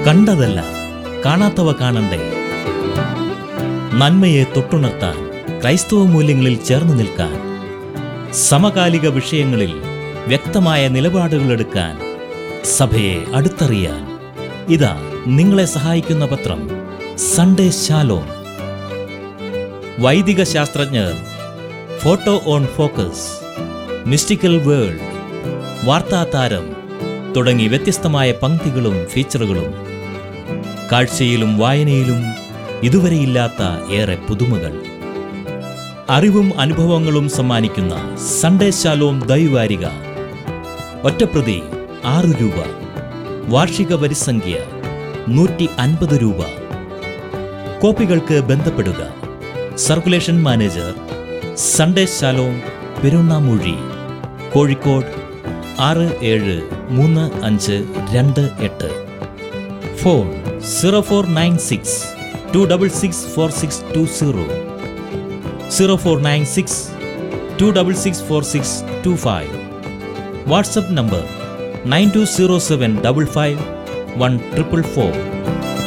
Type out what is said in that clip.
കണ്ടതല്ല, കാണാത്തവ കാണണ്ടേ? നന്മയെ തൊട്ടുണർത്താൻ, ക്രൈസ്തവ മൂല്യങ്ങളിൽ ചേർന്നു നിൽക്കാൻ, സമകാലിക വിഷയങ്ങളിൽ വ്യക്തമായ നിലപാടുകളെടുക്കാൻ, സഭയെ അടുത്തറിയാൻ ഇതാ നിങ്ങളെ സഹായിക്കുന്ന പത്രം സൺഡേ ശാലോം. വൈദിക ശാസ്ത്രജ്ഞർ, photo on focus, mystical world, വാർത്താതാരം തുടങ്ങി വ്യത്യസ്തമായ പംക്തികളും ഫീച്ചറുകളും, കാഴ്ചയിലും വായനയിലും ഇതുവരെയില്ലാത്ത ഏറെ പുതുമകൾ, അറിവും അനുഭവങ്ങളും സമ്മാനിക്കുന്ന സൺഡേ ശാലോം ദൈവവാരിക. ഒറ്റപ്രതി 6 രൂപ, വാർഷിക വരിസംഖ്യ 150 രൂപ. കോപ്പികൾക്ക് ബന്ധപ്പെടുക. Circulation manager, Sunday Shalom, Perunnamuzhi, Kozhikode 673528. Phone 0496 266 4620, 0496 266 4625. WhatsApp number 920755 1444.